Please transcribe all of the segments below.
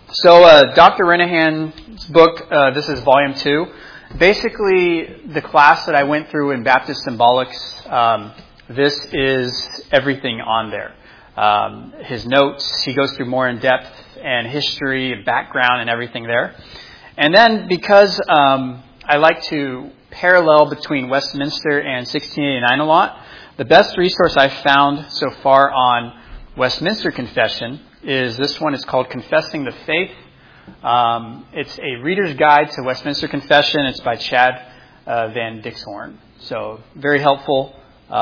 So Dr. Renahan's book, this is volume 2. Basically, the class that I went through in Baptist Symbolics, this is everything on there. His notes, he goes through more in depth and history and background and everything there. And then because I like to parallel between Westminster and 1689 a lot, the best resource I've found so far on Westminster Confession is this one. It's called Confessing the Faith. It's a reader's guide to Westminster Confession. It's by Chad Van Dixhoorn. So very helpful.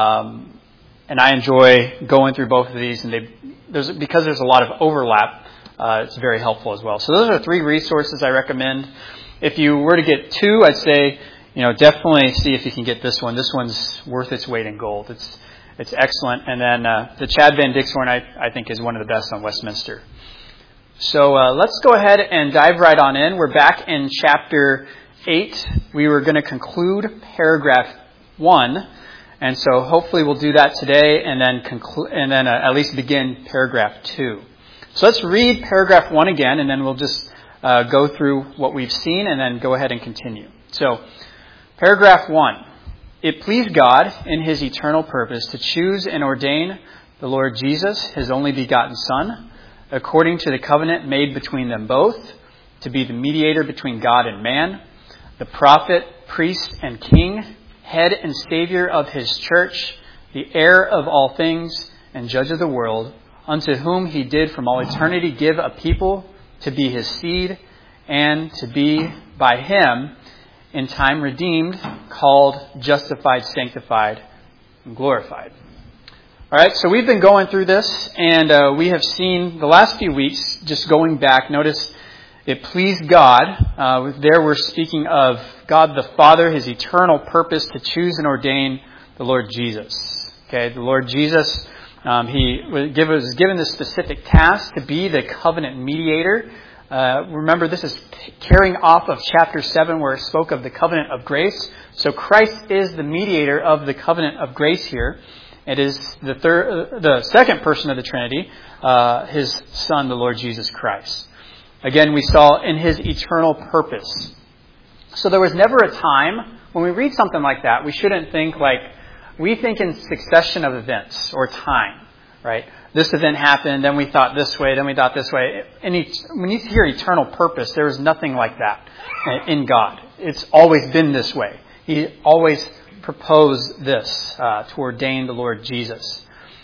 And I enjoy going through both of these. And because there's a lot of overlap, it's very helpful as well. So those are 3 resources I recommend. If you were to get 2, I'd say, definitely see if you can get this one. This one's worth its weight in gold. It's excellent. And then the Chad Van Dixhoorn, I think, is one of the best on Westminster. So let's go ahead and dive right on in. We're back in chapter 8. We were going to conclude paragraph 1. And so hopefully we'll do that today and then at least begin paragraph 2. So let's read paragraph 1 again, and then we'll just go through what we've seen and then go ahead and continue. So paragraph 1. It pleased God in His eternal purpose to choose and ordain the Lord Jesus, His only begotten Son, according to the covenant made between them both, to be the mediator between God and man, the prophet, priest, and king, head and savior of His church, the heir of all things, and judge of the world, unto whom He did from all eternity give a people to be His seed, and to be by Him in time redeemed, called, justified, sanctified, and glorified. All right, so we've been going through this, and we have seen the last few weeks, just going back, notice it pleased God. There we're speaking of God the Father, His eternal purpose to choose and ordain the Lord Jesus. Okay, the Lord Jesus, He was given this specific task to be the covenant mediator. Remember, this is carrying off of chapter 7 where it spoke of the covenant of grace. So Christ is the mediator of the covenant of grace here. It is the second person of the Trinity, His Son, the Lord Jesus Christ. Again, we saw in His eternal purpose. So there was never a time, when we read something like that, we shouldn't think we think in succession of events or time, right? This event happened, then we thought this way, then we thought this way. When you hear eternal purpose, there is nothing like that in God. It's always been this way. He always proposed this to ordain the Lord Jesus.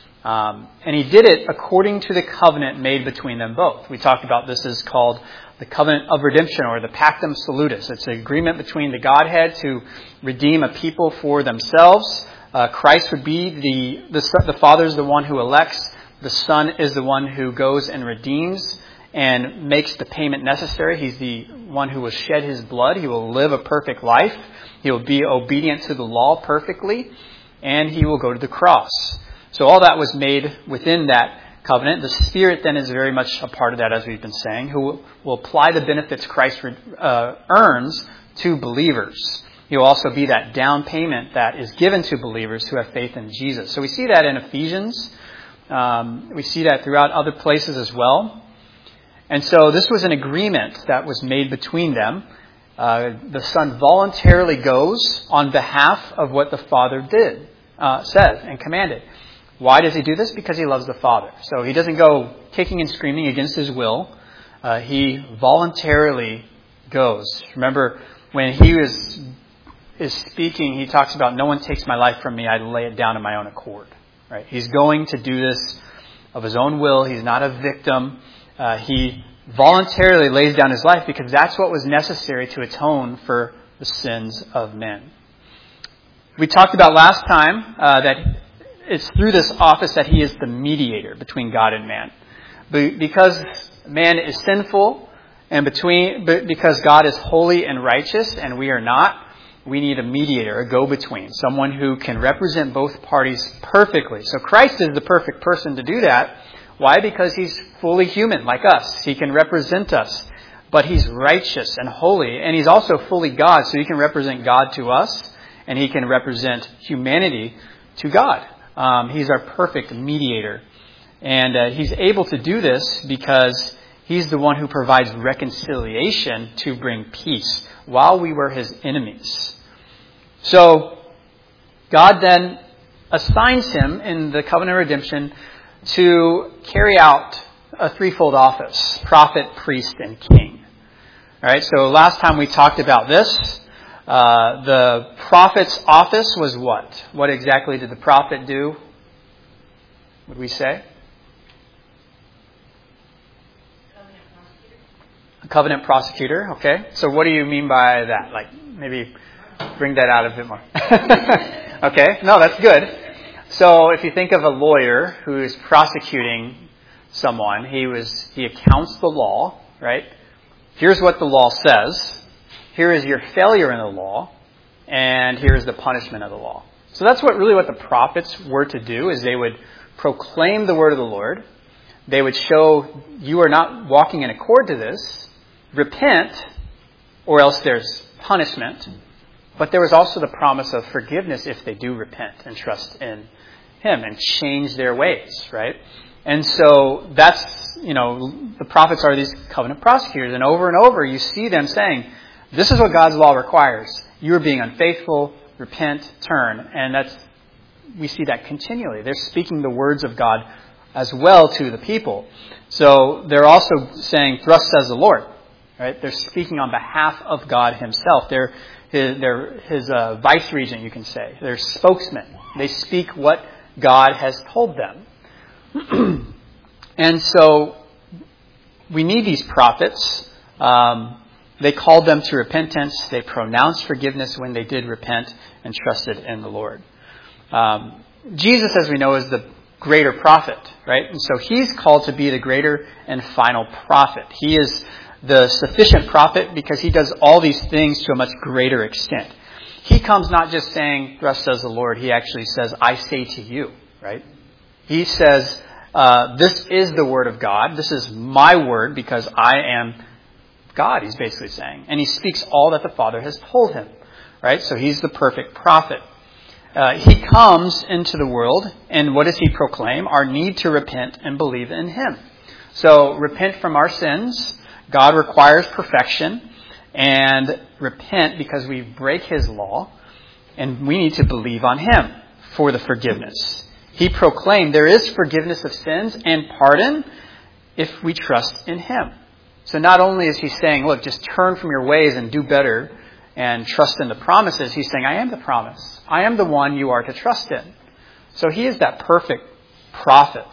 And He did it according to the covenant made between them both. We talked about this is called the covenant of redemption, or the Pactum Salutis. It's an agreement between the Godhead to redeem a people for themselves. Christ would be the Father is the one who elects. The Son is the one who goes and redeems and makes the payment necessary. He's the one who will shed His blood. He will live a perfect life. He will be obedient to the law perfectly. And He will go to the cross. So all that was made within that covenant. The Spirit then is very much a part of that, as we've been saying, who will apply the benefits Christ earns to believers. He will also be that down payment that is given to believers who have faith in Jesus. So we see that in Ephesians. We see that throughout other places as well. And so this was an agreement that was made between them. The Son voluntarily goes on behalf of what the Father said and commanded. Why does He do this? Because He loves the Father. So He doesn't go kicking and screaming against His will. He voluntarily goes. Remember, when He is speaking, He talks about, no one takes my life from me. I lay it down on my own accord. Right? He's going to do this of His own will. He's not a victim. He voluntarily lays down His life because that's what was necessary to atone for the sins of men. We talked about last time that it's through this office that He is the mediator between God and man. Because man is sinful and because God is holy and righteous and we are not, we need a mediator, a go-between, someone who can represent both parties perfectly. So Christ is the perfect person to do that. Why? Because He's fully human like us. He can represent us. But He's righteous and holy. And He's also fully God. So He can represent God to us. And He can represent humanity to God. He's our perfect mediator. And He's able to do this because He's the one who provides reconciliation to bring peace while we were his enemies. So God then assigns him in the covenant redemption to carry out a threefold office: prophet, priest, and king. All right, so last time we talked about this. The prophet's office was what? What exactly did the prophet do? What did we say? A covenant prosecutor. Okay. So what do you mean by that? Like, maybe bring that out a bit more. Okay. No, that's good. So if you think of a lawyer who is prosecuting someone, he accounts the law, right? Here's what the law says. Here is your failure in the law, and here is the punishment of the law. So that's what the prophets were to do, is they would proclaim the word of the Lord. They would show you are not walking in accord to this. Repent, or else there's punishment. But there was also the promise of forgiveness if they do repent and trust in him and change their ways, right? And so that's, the prophets are these covenant prosecutors. And over you see them saying, this is what God's law requires. You are being unfaithful, repent, turn. And we see that continually. They're speaking the words of God as well to the people. So they're also saying, thus says the Lord. Right? They're speaking on behalf of God himself. They're his vice-regent, you can say. They're spokesmen. They speak what God has told them. And so we need these prophets. They called them to repentance. They pronounced forgiveness when they did repent and trusted in the Lord. Jesus, as we know, is the greater prophet, right? And so he's called to be the greater and final prophet. He is the sufficient prophet because he does all these things to a much greater extent. He comes not just saying, thus says the Lord. He actually says, I say to you, right? He says, this is the word of God. This is my word because I am God, he's basically saying. And he speaks all that the Father has told him, right? So he's the perfect prophet. He comes into the world, and what does he proclaim? Our need to repent and believe in him. So repent from our sins. God requires perfection. And repent because we break his law. And we need to believe on him for the forgiveness. He proclaimed there is forgiveness of sins and pardon if we trust in him. So not only is he saying, look, just turn from your ways and do better and trust in the promises, he's saying, I am the promise. I am the one you are to trust in. So he is that perfect prophet.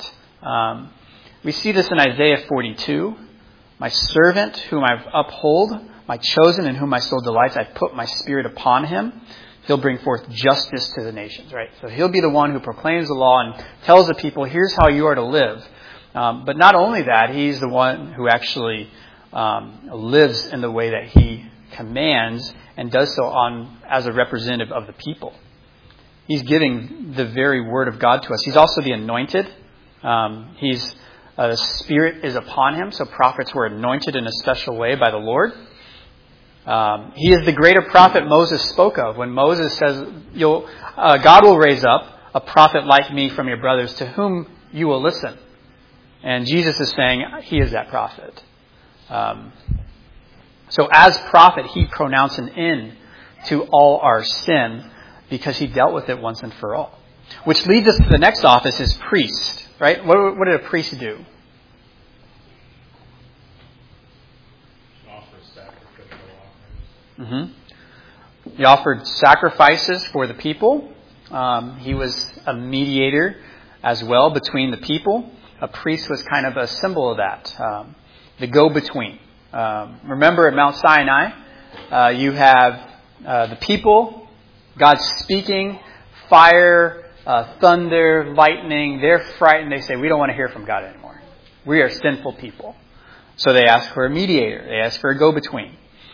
We see this in Isaiah 42. My servant whom I uphold, my chosen in whom my soul delights, I put my spirit upon him. He'll bring forth justice to the nations, right? So he'll be the one who proclaims the law and tells the people, here's how you are to live. But not only that, he's the one who actually lives in the way that he commands and does so as a representative of the people. He's giving the very word of God to us. He's also the anointed. The Spirit is upon him, so prophets were anointed in a special way by the Lord. He is the greater prophet Moses spoke of. When Moses says, God will raise up a prophet like me from your brothers to whom you will listen. And Jesus is saying he is that prophet. So as prophet, he pronounced an end to all our sin because he dealt with it once and for all. Which leads us to the next office is priest, right? What did a priest do? He offered sacrifices for the people. He was a mediator as well between the people. A priest was kind of a symbol of that, the go-between. Remember at Mount Sinai, you have the people, God speaking, fire, thunder, lightning. They're frightened. They say, we don't want to hear from God anymore. We are sinful people. So they ask for a mediator. They ask for a go-between.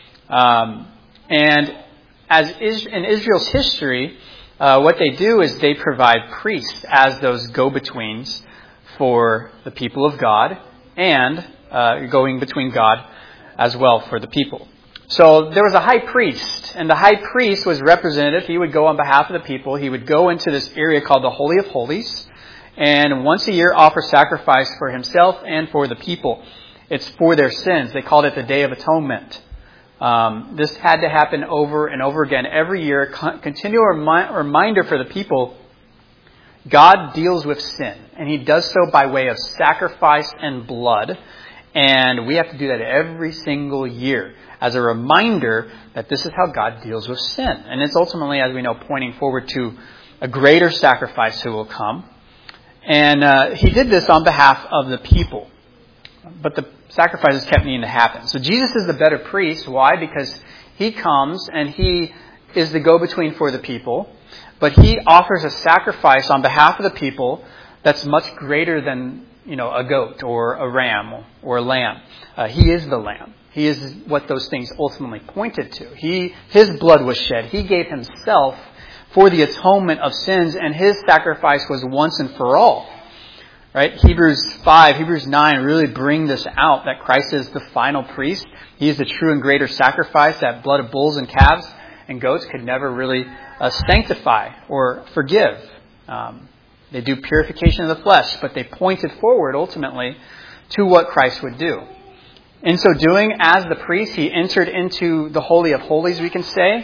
And as in Israel's history, what they do is they provide priests as those go-betweens for the people of God and going between God as well for the people. So there was a high priest, and the high priest was representative. He would go on behalf of the people. He would go into this area called the Holy of Holies, and once a year offer sacrifice for himself and for the people. It's for their sins. They called it the Day of Atonement. This had to happen over and over again every year, continual reminder for the people. God deals with sin, and He does so by way of sacrifice and blood, and we have to do that every single year as a reminder that this is how God deals with sin. And it's ultimately, as we know, pointing forward to a greater sacrifice who will come. And He did this on behalf of the people. But the sacrifices kept needing to happen. So Jesus is the better priest. Why? Because He comes and He is the go-between for the people. But He offers a sacrifice on behalf of the people that's much greater than, a goat or a ram or a lamb. He is the Lamb. He is what those things ultimately pointed to. His blood was shed. He gave Himself for the atonement of sins, and His sacrifice was once and for all. Right? Hebrews 5, Hebrews 9 really bring this out, that Christ is the final priest. He is the true and greater sacrifice. That blood of bulls and calves and goats could never really sanctify or forgive. They do purification of the flesh, but they pointed forward ultimately to what Christ would do. In so doing, as the priest, He entered into the Holy of Holies, we can say.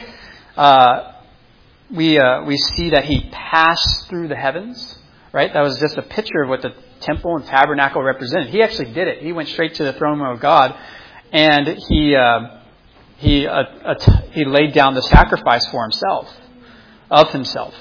We see that He passed through the heavens. Right? That was just a picture of what the temple and tabernacle represented. He actually did it. He went straight to the throne room of God, and He laid down the sacrifice for Himself, of Himself.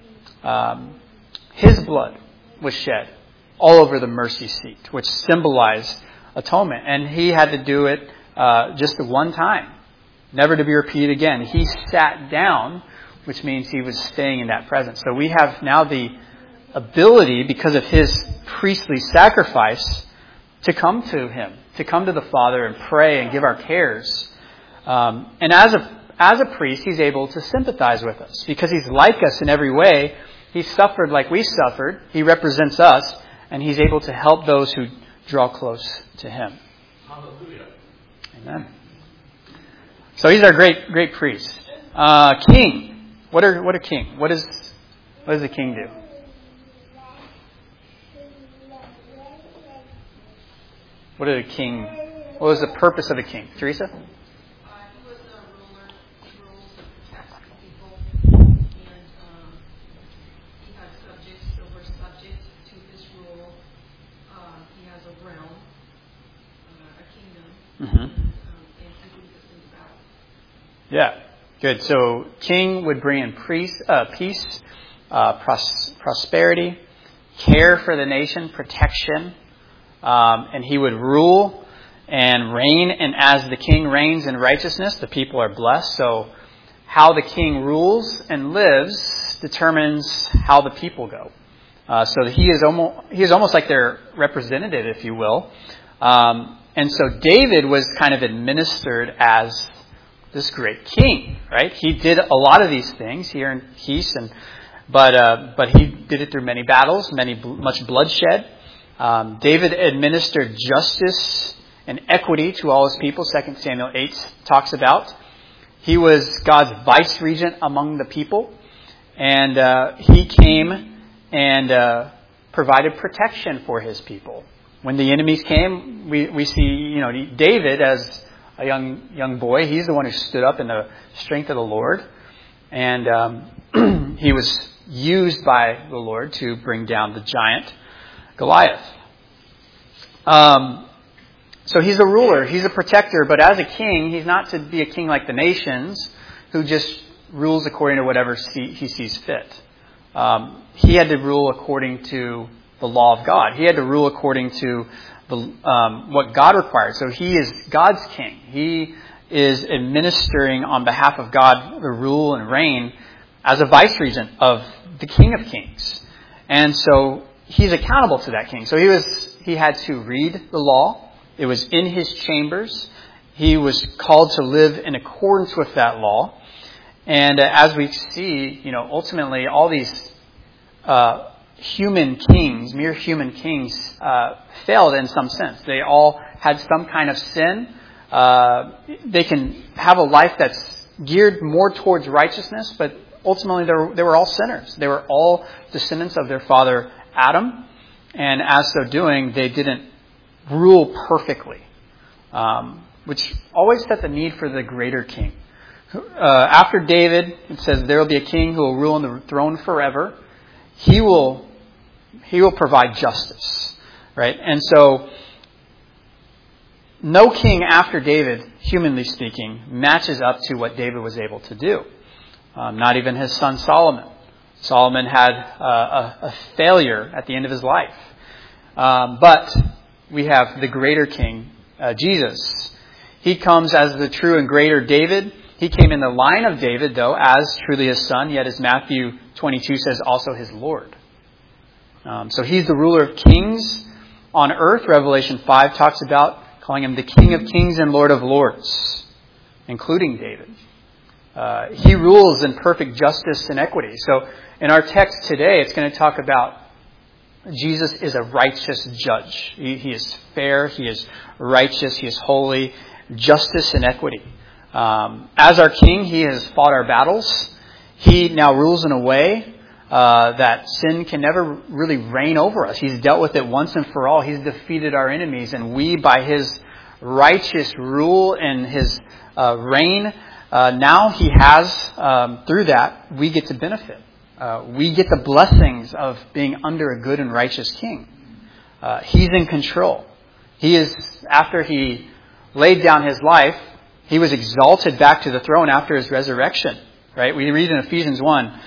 His blood was shed all over the mercy seat, which symbolized atonement. And He had to do it just the one time, never to be repeated again. He sat down, which means He was staying in that presence. So we have now the ability, because of His priestly sacrifice, to come to Him, to come to the Father and pray and give our cares. And as a priest, He's able to sympathize with us because He's like us in every way. He suffered like we suffered. He represents us, and He's able to help those who draw close to Him. Hallelujah. Amen. So He's our great priest. King. What a king? What does the king do? What was the purpose of a king? Teresa? He was a ruler. He rules to protect the people. And he has subjects, silver subjects to his rule. He has a realm, a kingdom. Mm-hmm. And he leads us into battle. Yeah, good. So king would bring in peace, prosperity, care for the nation, protection. And He would rule and reign. And as the king reigns in righteousness, the people are blessed. So how the king rules and lives determines how the people go. So he is almost like their representative, if you will. And so David was kind of administered as this great king, right? He did a lot of these things. He earned peace, but he did it through many battles, much bloodshed. David administered justice and equity to all his people. 2 Samuel 8 talks about. He was God's vice regent among the people, and he came and provided protection for His people. When the enemies came, we see David as a young boy. He's the one who stood up in the strength of the Lord, and he was used by the Lord to bring down the giant Goliath. So He's a ruler, He's a protector, but as a king, He's not to be a king like the nations who just rules according to whatever he sees fit. He had to rule according to the law of God. He had to rule according to what God required. So He is God's king. He is administering on behalf of God the rule and reign as a vice regent of the King of Kings. And so He's accountable to that king. So he had to read the law. It was in his chambers. He was called to live in accordance with that law. And as we see, ultimately all these human kings, mere human kings, failed in some sense. They all had some kind of sin. They can have a life that's geared more towards righteousness, but ultimately they were all sinners. They were all descendants of their father Adam, and as so doing, they didn't rule perfectly. which always set the need for the greater king. After David, it says there will be a king who will rule on the throne forever. He will provide justice, right? And so no king after David, humanly speaking, matches up to what David was able to do. Not even his son Solomon. Solomon had a failure at the end of his life. But we have the greater king, Jesus. He comes as the true and greater David. He came in the line of David, though, as truly his son, yet as Matthew 22 says, also his Lord. So he's the ruler of kings on earth. Revelation 5 talks about calling him the King of Kings and Lord of Lords, including David. He rules in perfect justice and equity. So in our text today, it's going to talk about Jesus is a righteous judge. He is fair. He is righteous. He is holy. Justice and equity. As our king, he has fought our battles. He now rules in a way that sin can never really reign over us. He's dealt with it once and for all. He's defeated our enemies. And we, by his righteous rule and his reign, now he has, through that, we get to benefit. We get the blessings of being under a good and righteous king. He's in control. He is, after he laid down his life, he was exalted back to the throne after his resurrection. Right? We read in Ephesians 1,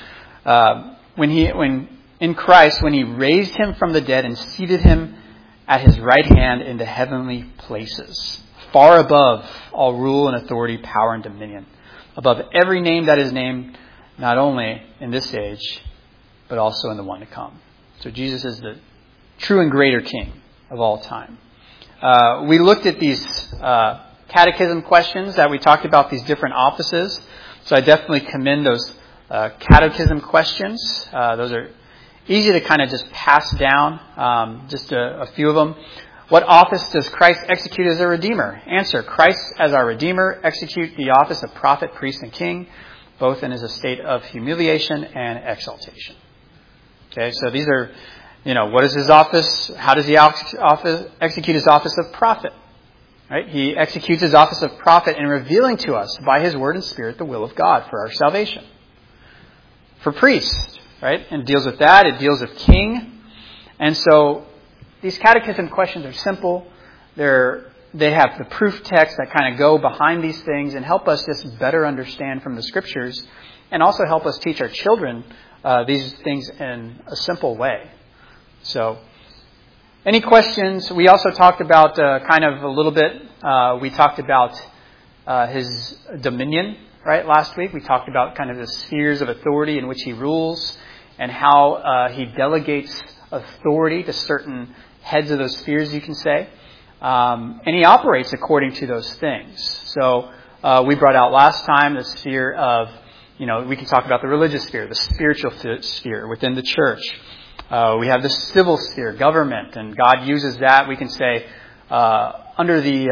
when in Christ, when he raised him from the dead and seated him at his right hand in the heavenly places, far above all rule and authority, power and dominion, above every name that is named, not only in this age, but also in the one to come. So Jesus is the true and greater king of all time. We looked at these catechism questions that we talked about, these different offices. So I definitely commend those catechism questions. Those are easy to kind of just pass down, just a few of them. What office does Christ execute as a Redeemer? Answer, Christ as our Redeemer execute the office of prophet, priest, and king, both in his estate of humiliation and exaltation. Okay, so these are, what is his office? How does he execute his office of prophet? Right? He executes his office of prophet in revealing to us by his word and spirit the will of God for our salvation. For priest, right? And deals with that. It deals with king. And so these catechism questions are simple. They have the proof text that kind of go behind these things and help us just better understand from the scriptures, and also help us teach our children these things in a simple way. So, any questions? We also talked about kind of a little bit, we talked about his dominion, right, last week. We talked about kind of the spheres of authority in which he rules and how he delegates authority to certain heads of those spheres, you can say. And he operates according to those things. So we brought out last time the sphere of, we can talk about the religious sphere, the spiritual sphere within the church. We have the civil sphere, government, and God uses that. We can say under the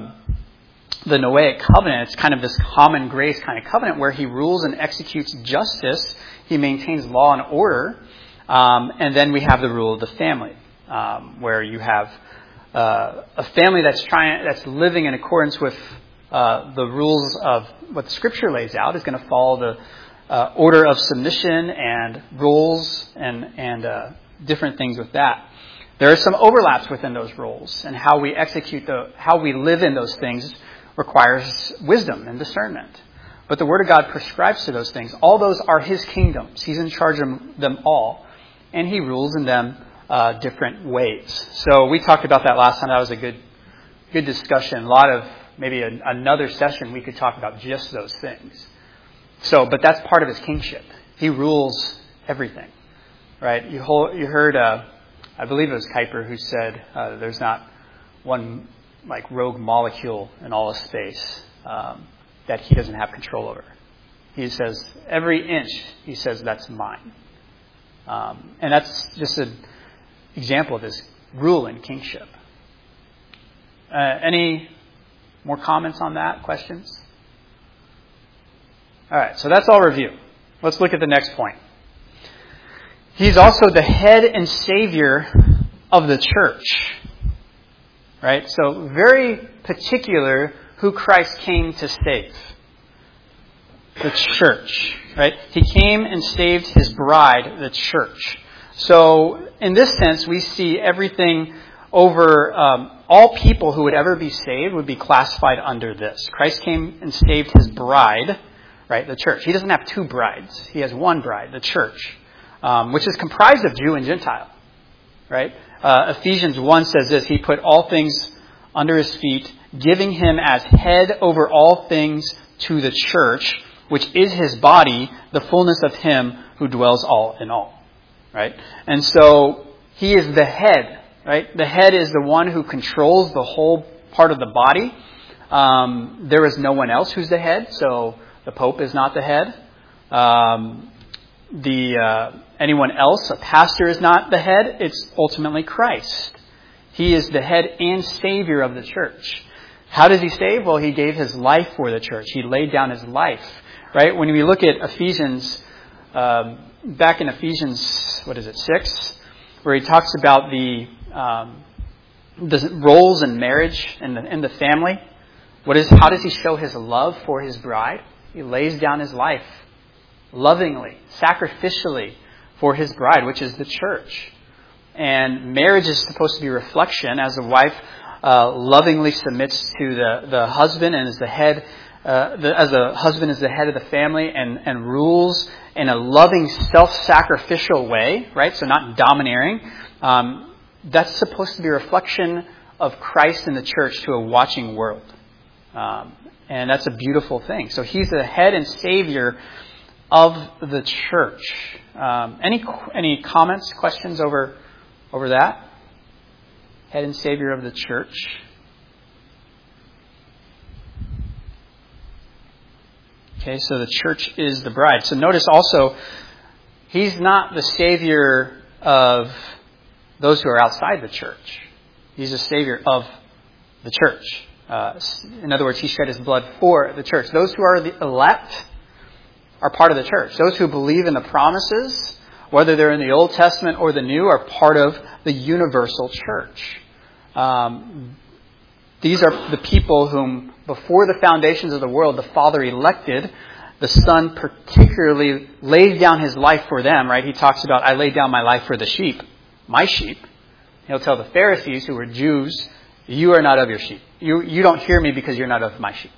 Noahic covenant, it's kind of this common grace kind of covenant where he rules and executes justice. He maintains law and order. And then we have the rule of the family, where you have a family that's living in accordance with the rules of what the Scripture lays out, is going to follow the order of submission and rules and different things with that. There are some overlaps within those roles, and how we execute how we live in those things requires wisdom and discernment. But the Word of God prescribes to those things. All those are His kingdoms. He's in charge of them all, and He rules in them different ways. So we talked about that last time. That was a good discussion. A lot of maybe another session we could talk about just those things. So, but that's part of His kingship. He rules everything, right? You heard, I believe it was Kuyper who said there's not one like rogue molecule in all of space that He doesn't have control over. He says every inch, He says, that's mine. And that's just an example of His rule and kingship. Any more comments on that? Questions? All right, so that's all review. Let's look at the next point. He's also the head and savior of the church. right? So very particular who Christ came to save. The church, right? He came and saved his bride, the church. So in this sense, we see everything over all people who would ever be saved would be classified under this. Christ came and saved his bride, right? The church. He doesn't have two brides. He has one bride, the church, which is comprised of Jew and Gentile, right? Ephesians 1 says this, he put all things under his feet, giving him as head over all things to the church, which is his body, the fullness of him who dwells all in all. Right? And so he is the head. Right? The head is the one who controls the whole part of the body. There is no one else who's the head, so the Pope is not the head. Anyone else, a pastor, is not the head. It's ultimately Christ. He is the head and Savior of the church. How does he save? Well, he gave his life for the church. He laid down his life. Right? When we look at Ephesians, back in Ephesians, 6, where he talks about the roles in marriage and the family. How does he show his love for his bride? He lays down his life lovingly, sacrificially for his bride, which is the church. And marriage is supposed to be a reflection as the wife lovingly submits to the husband and is the head. As a husband is the head of the family and rules in a loving, self-sacrificial way, right? So not domineering. That's supposed to be a reflection of Christ in the church to a watching world. And that's a beautiful thing. So he's the head and Savior of the church. Any comments, questions over that? Head and Savior of the church. Okay, so the church is the bride. So notice also, he's not the Savior of those who are outside the church. He's the Savior of the church. In other words, he shed his blood for the church. Those who are the elect are part of the church. Those who believe in the promises, whether they're in the Old Testament or the New, are part of the universal church. These are the people whom, before the foundations of the world, the Father elected. The Son particularly lays down his life for them, right? He talks about, I lay down my life for the sheep, my sheep. He'll tell the Pharisees, who were Jews, you are not of your sheep. You don't hear me because you're not of my sheep.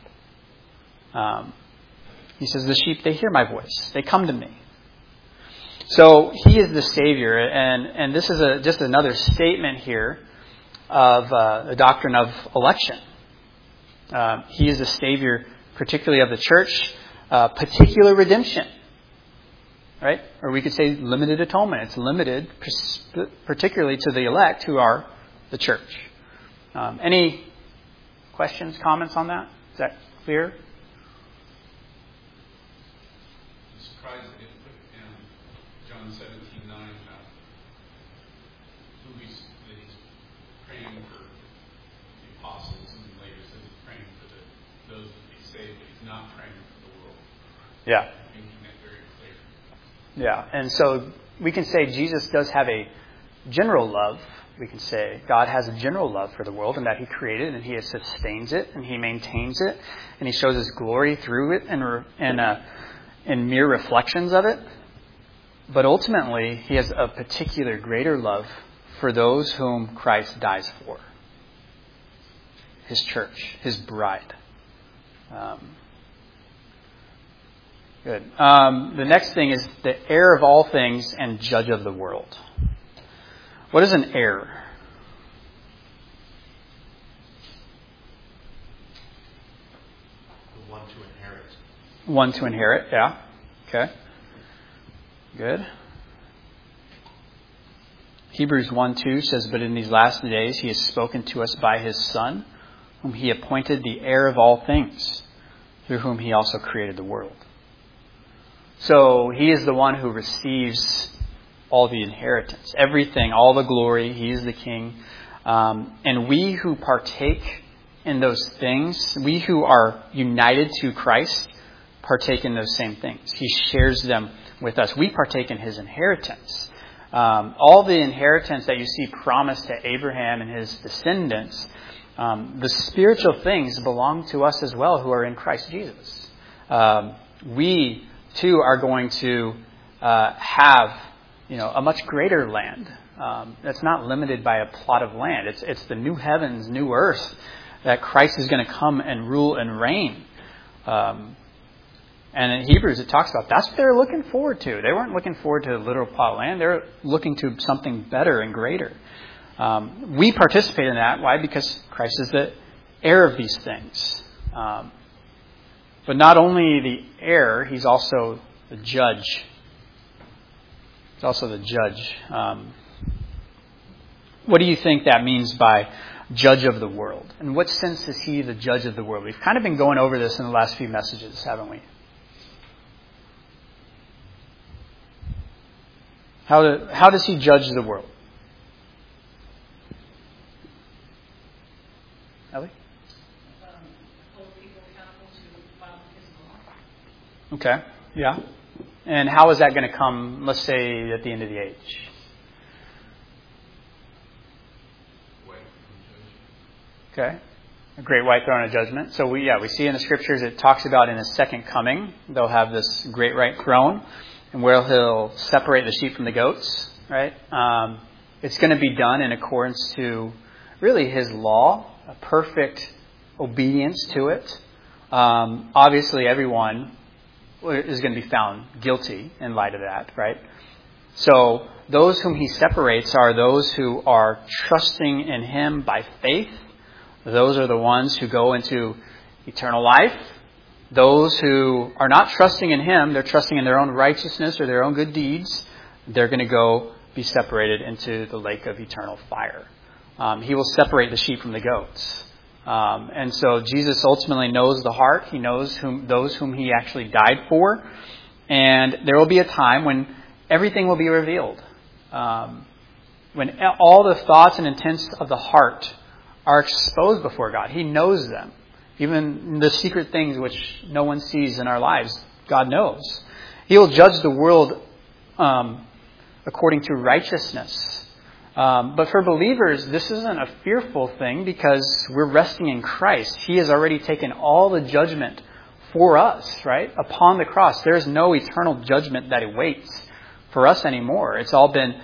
He says, the sheep, they hear my voice. They come to me. So he is the Savior, and this is just another statement here of the doctrine of election. He is the Savior, particularly of the church, particular redemption, right? Or we could say limited atonement. It's limited particularly to the elect who are the church. Any questions, comments on that? Is that clear? I'm surprised they didn't put in John 17:9 who he's praying for the apostles, and then later says he's praying for those that be saved, but he's not praying for the world. Yeah. Making that very clear. Yeah, and so we can say Jesus does have a general love. We can say God has a general love for the world, and that he created and he sustains it and he maintains it and he shows his glory through it and mere reflections of it. But ultimately, he has a particular greater love for those whom Christ dies for. His church, his bride. Good. The next thing is the heir of all things and judge of the world. What is an heir? The one to inherit. One to inherit, yeah. Okay. Good. Hebrews 1:2 says, but in these last days he has spoken to us by his Son, whom he appointed the heir of all things, through whom he also created the world. So he is the one who receives all the inheritance, everything, all the glory. He is the king. And we who partake in those things, we who are united to Christ, partake in those same things. He shares them with us. We partake in his inheritance. all the inheritance that you see promised to Abraham and his descendants, the spiritual things belong to us as well who are in Christ Jesus. We, too, are going to have a much greater land. That's not limited by a plot of land. It's the new heavens, new earth that Christ is going to come and rule and reign. And in Hebrews it talks about that's what they were looking forward to. They weren't looking forward to a literal plot of land. They were looking to something better and greater. We participate in that. Why? Because Christ is the heir of these things. But not only the heir, he's also the judge. He's also the judge. What do you think that means by judge of the world? In what sense is he the judge of the world? We've kind of been going over this in the last few messages, haven't we? How does he judge the world? Ellie? Hold people accountable to follow his law. Okay, yeah. And how is that going to come, let's say, at the end of the age? Okay. A great white throne of judgment. So we see in the scriptures it talks about in his second coming, they'll have this great white throne, and where he'll separate the sheep from the goats, right? It's going to be done in accordance to really his law, a perfect obedience to it. Obviously, everyone is going to be found guilty in light of that, right? So those whom he separates are those who are trusting in him by faith. Those are the ones who go into eternal life. Those who are not trusting in him, they're trusting in their own righteousness or their own good deeds, they're going to go be separated into the lake of eternal fire. He will separate the sheep from the goats. And so Jesus ultimately knows the heart. He knows those whom he actually died for. And there will be a time when everything will be revealed. When all the thoughts and intents of the heart are exposed before God. He knows them. Even the secret things which no one sees in our lives, God knows. He will judge the world according to righteousness. But for believers, this isn't a fearful thing because we're resting in Christ. He has already taken all the judgment for us, right? Upon the cross. There's no eternal judgment that awaits for us anymore. It's all been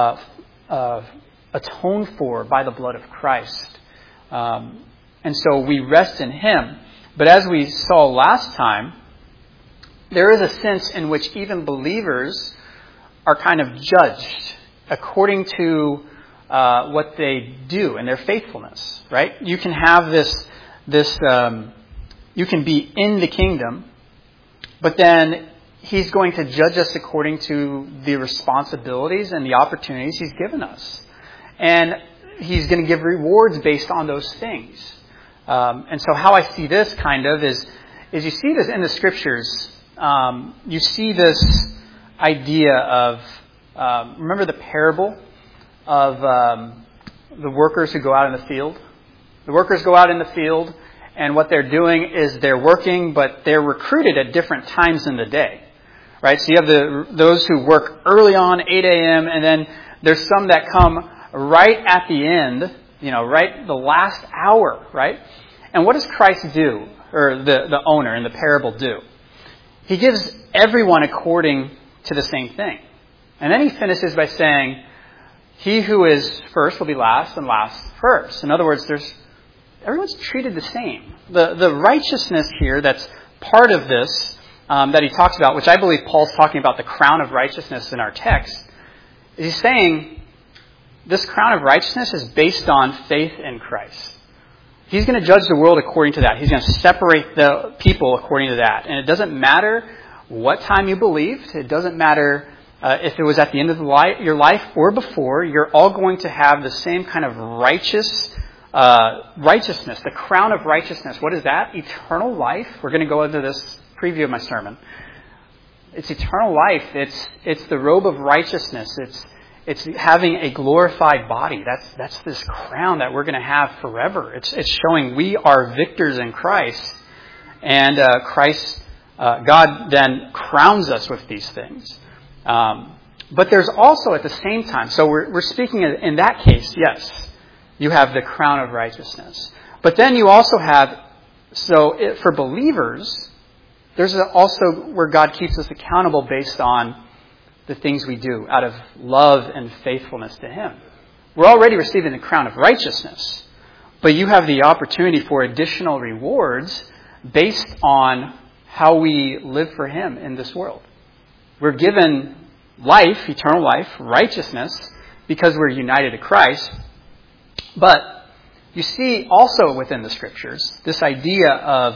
atoned for by the blood of Christ. And so we rest in him. But as we saw last time, there is a sense in which even believers are kind of judged according to what they do and their faithfulness, right? You can have you can be in the kingdom, but then he's going to judge us according to the responsibilities and the opportunities he's given us. And he's going to give rewards based on those things. And so how I see this kind of is you see this in the scriptures. You see this idea of, remember the parable of the workers who go out in the field? The workers go out in the field, and what they're doing is they're working, but they're recruited at different times in the day. Right? So you have those who work early on, 8 a.m., and then there's some that come right at the end, right the last hour, right? And what does Christ do, or the owner in the parable do? He gives everyone according to the same thing. And then he finishes by saying, he who is first will be last and last first. In other words, everyone's treated the same. The righteousness here that's part of this that he talks about, which I believe Paul's talking about the crown of righteousness in our text, is he's saying, this crown of righteousness is based on faith in Christ. He's going to judge the world according to that. He's going to separate the people according to that. And it doesn't matter what time you believed. It doesn't matter if it was at the end of your life or before. You're all going to have the same kind of righteousness, the crown of righteousness. What is that? Eternal life. We're going to go into this preview of my sermon. It's eternal life. It's the robe of righteousness. It's having a glorified body. That's this crown that we're going to have forever. It's showing we are victors in Christ. And God then crowns us with these things. But there's also at the same time, so we're speaking in that case, yes, you have the crown of righteousness. But then you also have, for believers, there's also where God keeps us accountable based on the things we do out of love and faithfulness to Him. We're already receiving the crown of righteousness, but you have the opportunity for additional rewards based on how we live for Him in this world. We're given life, eternal life, righteousness, because we're united to Christ. But you see also within the Scriptures this idea of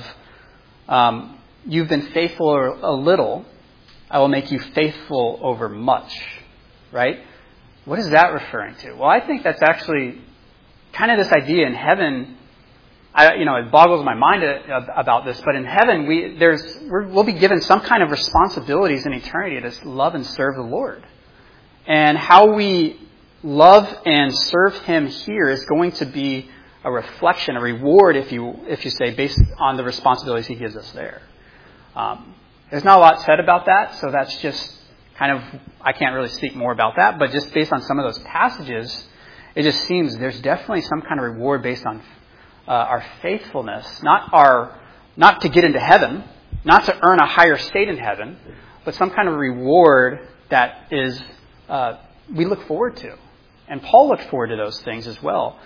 you've been faithful a little, I will make you faithful over much, right? What is that referring to? Well, I think that's actually kind of this idea in heaven. It boggles my mind about this, but in heaven we'll be given some kind of responsibilities in eternity to love and serve the Lord. And how we love and serve Him here is going to be a reflection, a reward, if you say, based on the responsibilities He gives us there. There's not a lot said about that, so that's just kind of, I can't really speak more about that, but just based on some of those passages, it just seems there's definitely some kind of reward based on our faithfulness, not to get into heaven, not to earn a higher state in heaven, but some kind of reward that is we look forward to. And Paul looked forward to those things as well.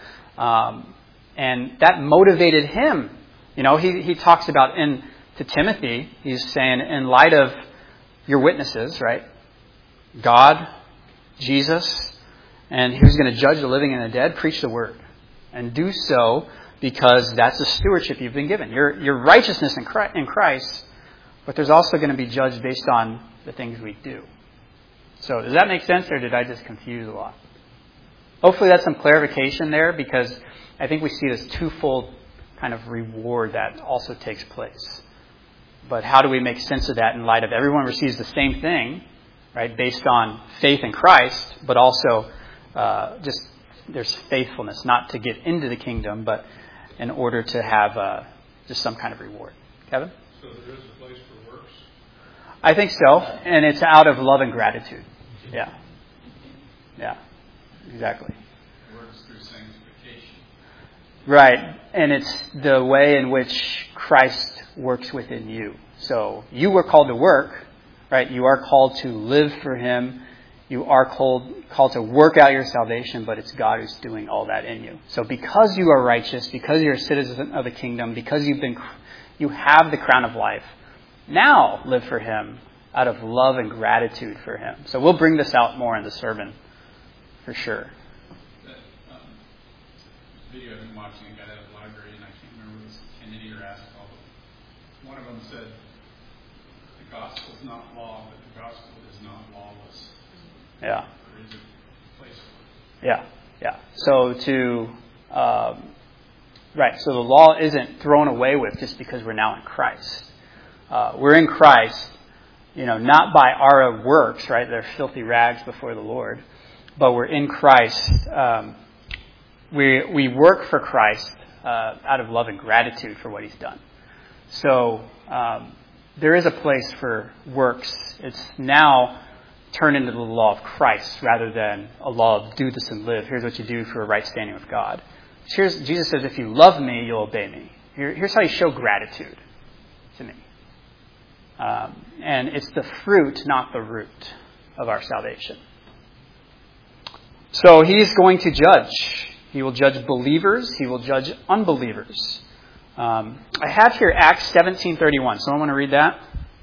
And that motivated him. He talks about to Timothy, he's saying, in light of your witnesses, right? God, Jesus, and who's going to judge the living and the dead, preach the word. And do so because that's the stewardship you've been given. Your righteousness in Christ, but there's also going to be judged based on the things we do. So does that make sense, or did I just confuse a lot? Hopefully that's some clarification there, because I think we see this twofold kind of reward that also takes place. But how do we make sense of that in light of everyone receives the same thing, right, based on faith in Christ, but also just there's faithfulness, not to get into the kingdom, but in order to have just some kind of reward. Kevin? So there is a place for works? I think so, and it's out of love and gratitude. Yeah. Yeah, exactly. Works through sanctification. Right, and it's the way in which Christ works within you. So you were called to work, right? You are called to live for Him. You are called to work out your salvation, but it's God who's doing all that in you. So because you are righteous, because you're a citizen of the kingdom, because you have the crown of life, now live for Him out of love and gratitude for Him. So we'll bring this out more in the sermon, for sure. That video I've been watching, I got out of the library, and I can't remember if it was Kennedy or Aspel, but one of them said, the gospel is not law, but the gospel is not lawless. Yeah. There is a place for it. Yeah. So so the law isn't thrown away with just because we're now in Christ. We're in Christ, not by our works, right? They're filthy rags before the Lord, but we're in Christ. We work for Christ out of love and gratitude for what He's done. So there is a place for works. It's now turned into the law of Christ rather than a law of do this and live. Here's what you do for a right standing with God. Jesus says, if you love me, you'll obey me. Here's how you show gratitude to me. And it's the fruit, not the root of our salvation. So He's going to judge. He will judge believers. He will judge unbelievers. I have here Acts 17:31. Someone want to read that?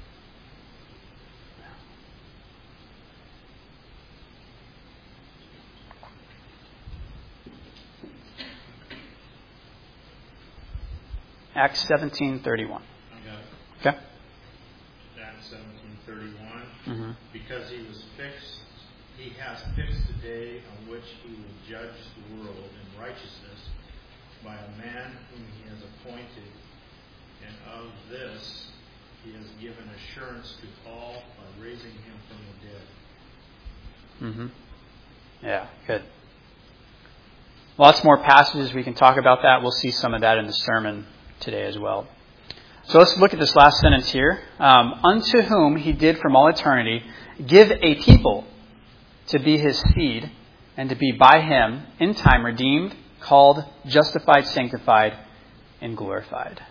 Acts 17:31. I got it. Okay. Acts 17:31. Mm-hmm. Because he has fixed the day on which he will judge the world in righteousness by a man whom he has appointed, and of this he has given assurance to all by raising him from the dead. Mm-hmm. Yeah, good. Lots more passages we can talk about that. We'll see some of that in the sermon today as well. So let's look at this last sentence here. Unto whom He did from all eternity give a people to be his seed and to be by him in time redeemed, called, justified, sanctified, and glorified.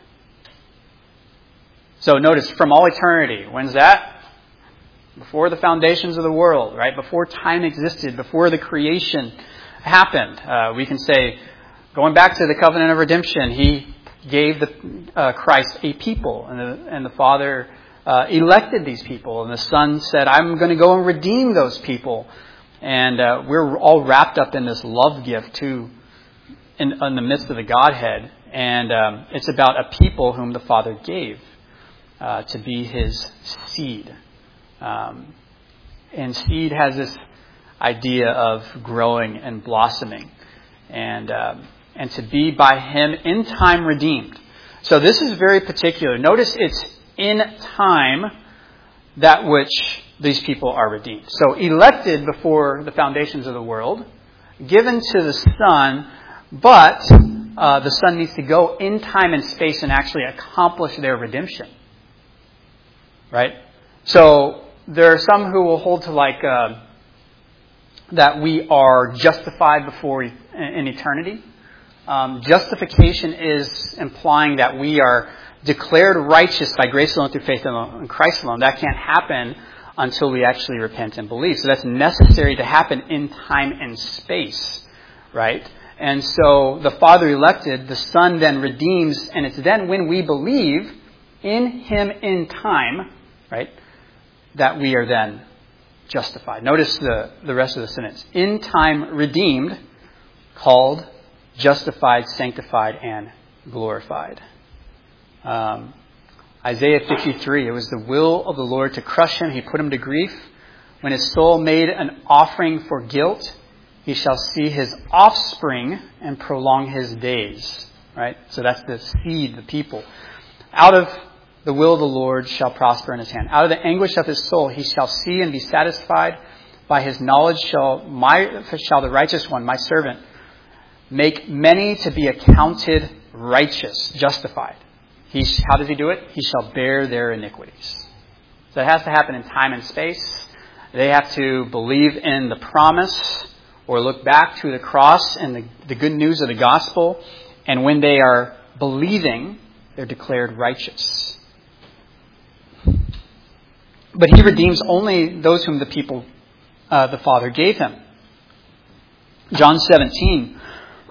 So notice, from all eternity. When's that? Before the foundations of the world, right? Before time existed, before the creation happened. We can say, going back to the covenant of redemption, he gave Christ a people, and the Father elected these people, and the Son said, I'm going to go and redeem those people. And we're all wrapped up in this love gift too, in the midst of the Godhead. And it's about a people whom the Father gave to be his seed. And seed has this idea of growing and blossoming, and to be by him in time redeemed. So this is very particular. Notice it's in time that which these people are redeemed. So elected before the foundations of the world, given to the Son, but the Son needs to go in time and space and actually accomplish their redemption. Right? So there are some who will hold to that we are justified before in eternity. Justification is implying that we are declared righteous by grace alone through faith alone in Christ alone. That can't happen until we actually repent and believe. So that's necessary to happen in time and space, right? And so the Father elected, the Son then redeems, and it's then when we believe in him in time, right, that we are then justified. Notice the rest of the sentence. In time redeemed, called, justified, sanctified, and glorified. Isaiah 53, it was the will of the Lord to crush him. He put him to grief. When his soul made an offering for guilt, he shall see his offspring and prolong his days. Right? So that's the seed, the people. Out of the will of the Lord shall prosper in his hand. Out of the anguish of his soul he shall see and be satisfied. By his knowledge shall the righteous one, my servant, make many to be accounted righteous, justified. How does he do it? He shall bear their iniquities. So it has to happen in time and space. They have to believe in the promise or look back to the cross and the good news of the gospel. And when they are believing, they're declared righteous. But he redeems only those whom the Father gave him. John 17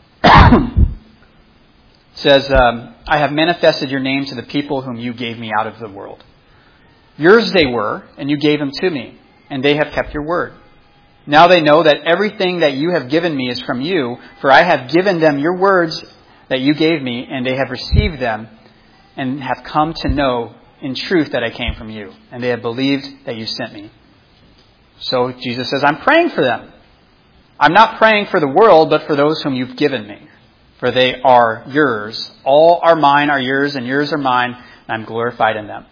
says, I have manifested your name to the people whom you gave me out of the world. Yours they were, and you gave them to me, and they have kept your word. Now they know that everything that you have given me is from you, for I have given them your words that you gave me, and they have received them, and have come to know in truth that I came from you, and they have believed that you sent me. So Jesus says, I'm praying for them. I'm not praying for the world, but for those whom you've given me. For they are yours. All are mine, are yours, and yours are mine, and I'm glorified in them.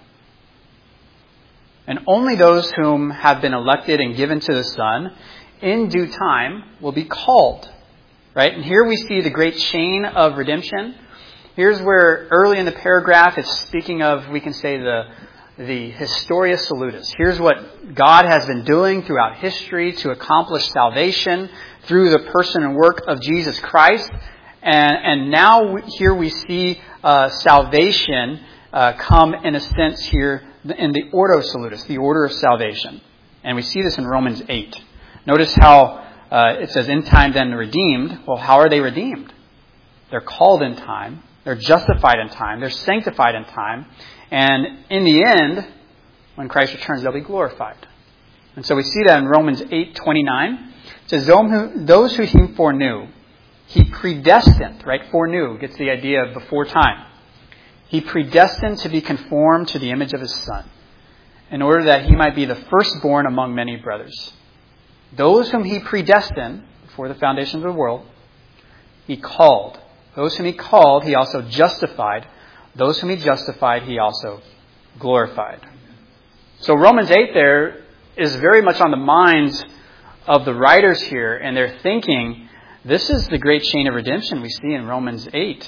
And only those whom have been elected and given to the Son, in due time, will be called. Right? And here we see the great chain of redemption. Here's where early in the paragraph it's speaking of, we can say, the Historia Salutis. Here's what God has been doing throughout history to accomplish salvation through the person and work of Jesus Christ. And now here we see salvation come in a sense here in the Ordo Salutis, the order of salvation. And we see this in Romans 8. Notice how it says, in time then redeemed. Well, how are they redeemed? They're called in time. They're justified in time. They're sanctified in time. And in the end, when Christ returns, they'll be glorified. And so we see that in Romans 8:29. It says, those who he foreknew, he predestined, right? Foreknew gets the idea of before time. He predestined to be conformed to the image of his Son, in order that he might be the firstborn among many brothers. Those whom he predestined, before the foundations of the world, he called. Those whom he called, he also justified. Those whom he justified, he also glorified. So Romans 8 there is very much on the minds of the writers here, and they're thinking, this is the great chain of redemption we see in Romans 8.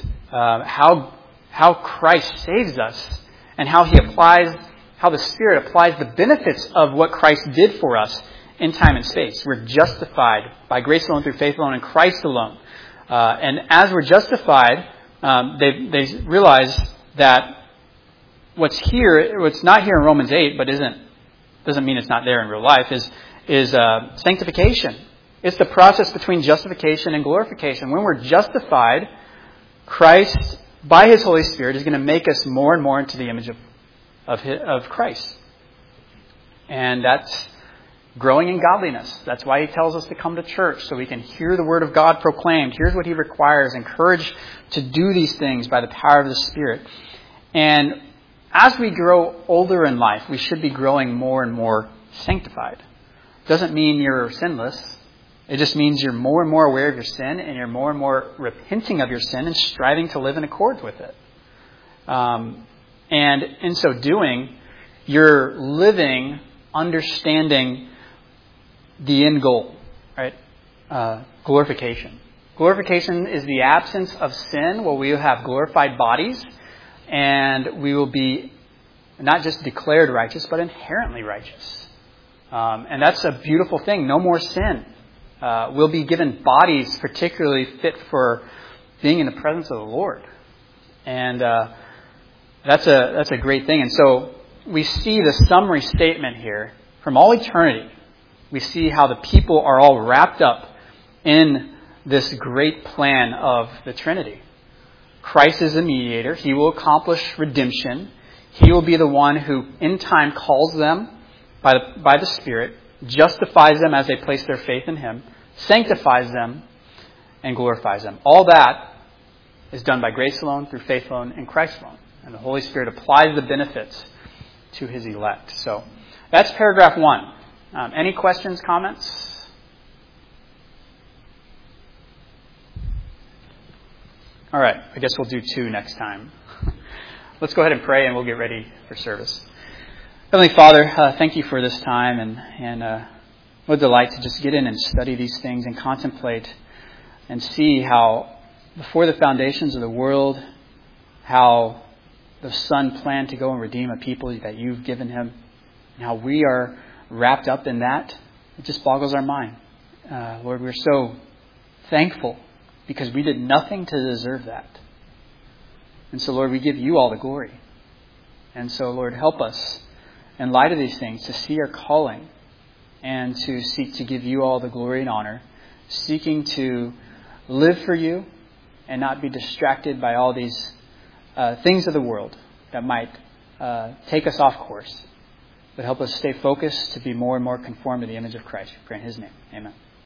How Christ saves us, and how the Spirit applies the benefits of what Christ did for us in time and space. We're justified by grace alone, through faith alone, in Christ alone. And as we're justified, they realize that what's not here in Romans 8, but doesn't mean it's not there in real life, is sanctification. It's the process between justification and glorification. When we're justified, Christ, by His Holy Spirit, is going to make us more and more into the image of Christ. And that's growing in godliness. That's why He tells us to come to church, so we can hear the Word of God proclaimed. Here's what He requires. Encouraged to do these things by the power of the Spirit. And as we grow older in life, we should be growing more and more sanctified. Doesn't mean you're sinless. It just means you're more and more aware of your sin, and you're more and more repenting of your sin and striving to live in accord with it. And in so doing, you're living understanding the end goal, right? Glorification. Glorification is the absence of sin, where we will have glorified bodies, and we will be not just declared righteous, but inherently righteous. And that's a beautiful thing. No more sin. We'll be given bodies particularly fit for being in the presence of the Lord. And that's a great thing. And so we see the summary statement here. From all eternity, we see how the people are all wrapped up in this great plan of the Trinity. Christ is the mediator. He will accomplish redemption. He will be the one who in time calls them by the Spirit, justifies them as they place their faith in Him, sanctifies them, and glorifies them. All that is done by grace alone, through faith alone, in Christ alone. And the Holy Spirit applies the benefits to His elect. So that's paragraph 1. Any questions, comments? All right, I guess we'll do 2 next time. Let's go ahead and pray, and we'll get ready for service. Heavenly Father, thank You for this time, and what a delight to just get in and study these things and contemplate and see how before the foundations of the world, how the Son planned to go and redeem a people that You've given Him, and how we are wrapped up in that. It just boggles our mind. Lord, we're so thankful because we did nothing to deserve that. And so, Lord, we give You all the glory. And so, Lord, help us in light of these things to see our calling and to seek to give You all the glory and honor, seeking to live for You and not be distracted by all these things of the world that might take us off course. But help us stay focused to be more and more conformed to the image of Christ. We pray in His name. Amen.